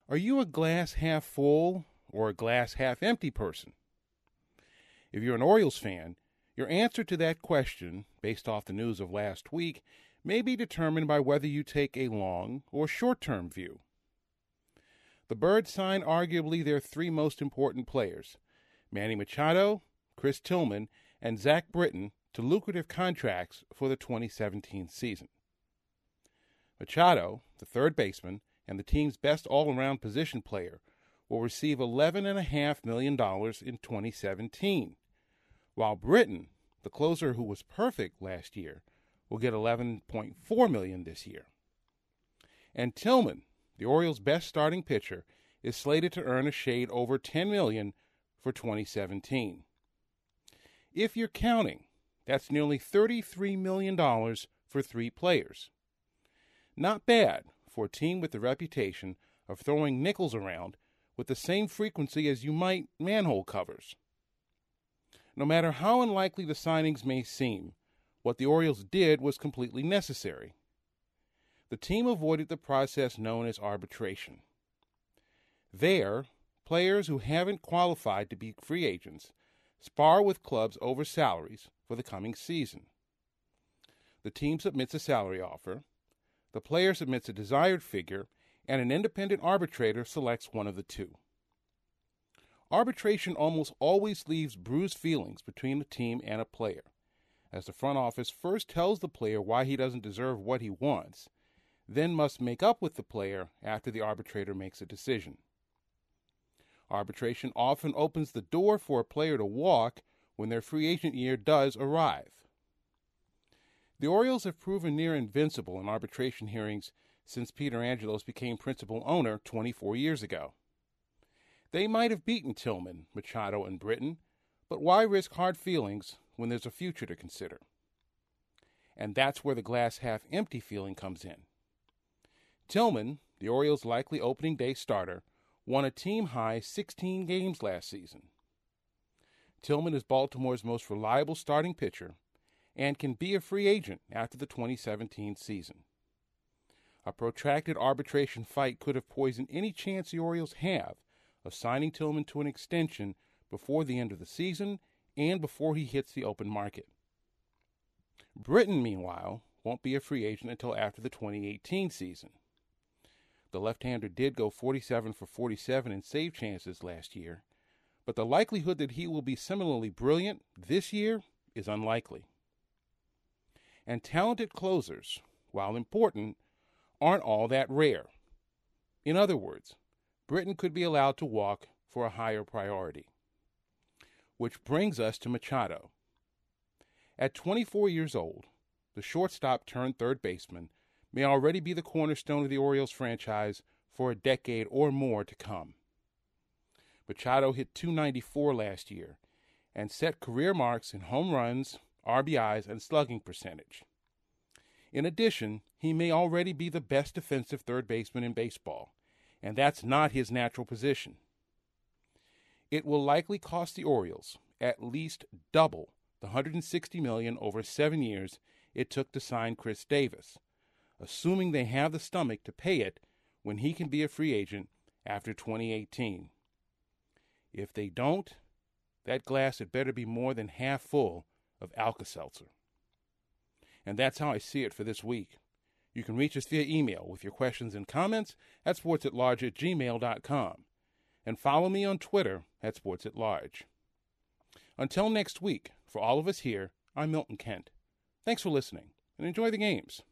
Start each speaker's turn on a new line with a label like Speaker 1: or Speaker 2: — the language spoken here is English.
Speaker 1: Are you a glass half full or a glass half empty person? If you're an Orioles fan, your answer to that question, based off the news of last week, may be determined by whether you take a long or short-term view. The Birds signed arguably their three most important players, Manny Machado, Chris Tillman, and Zach Britton, to lucrative contracts for the 2017 season. Machado, the third baseman and the team's best all-around position player, will receive $11.5 million in 2017, while Britton, the closer who was perfect last year, will get $11.4 million this year. And Tillman, the Orioles' best starting pitcher, is slated to earn a shade over $10 million for 2017. If you're counting, that's nearly $33 million for three players. Not bad for a team with the reputation of throwing nickels around with the same frequency as you might manhole covers. No matter how unlikely the signings may seem, what the Orioles did was completely necessary. The team avoided the process known as arbitration. There, players who haven't qualified to be free agents spar with clubs over salaries for the coming season. The team submits a salary offer, the player submits a desired figure, and an independent arbitrator selects one of the two. Arbitration almost always leaves bruised feelings between a team and a player, as the front office first tells the player why he doesn't deserve what he wants, then must make up with the player after the arbitrator makes a decision. Arbitration often opens the door for a player to walk when their free agent year does arrive. The Orioles have proven near invincible in arbitration hearings since Peter Angelos became principal owner 24 years ago. They might have beaten Tillman, Machado, and Britton, but why risk hard feelings when there's a future to consider? And that's where the glass half empty feeling comes in. Tillman, the Orioles' likely opening day starter, won a team-high 16 games last season. Tillman is Baltimore's most reliable starting pitcher and can be a free agent after the 2017 season. A protracted arbitration fight could have poisoned any chance the Orioles have of signing Tillman to an extension before the end of the season and before he hits the open market. Britton, meanwhile, won't be a free agent until after the 2018 season. The left-hander did go 47 for 47 in save chances last year, but the likelihood that he will be similarly brilliant this year is unlikely. And talented closers, while important, aren't all that rare. In other words, Britton could be allowed to walk for a higher priority. Which brings us to Machado. At 24 years old, the shortstop turned third baseman may already be the cornerstone of the Orioles franchise for a decade or more to come. Machado hit .294 last year and set career marks in home runs, RBIs, and slugging percentage. In addition, he may already be the best defensive third baseman in baseball, and that's not his natural position. It will likely cost the Orioles at least double the $160 million over 7 years it took to sign Chris Davis, assuming they have the stomach to pay it when he can be a free agent after 2018. If they don't, that glass had better be more than half full of Alka-Seltzer. And that's how I see it for this week. You can reach us via email with your questions and comments at sportsatlarge@gmail.com. And follow me on Twitter at sportsatlarge. Until next week, for all of us here, I'm Milton Kent. Thanks for listening, and enjoy the games.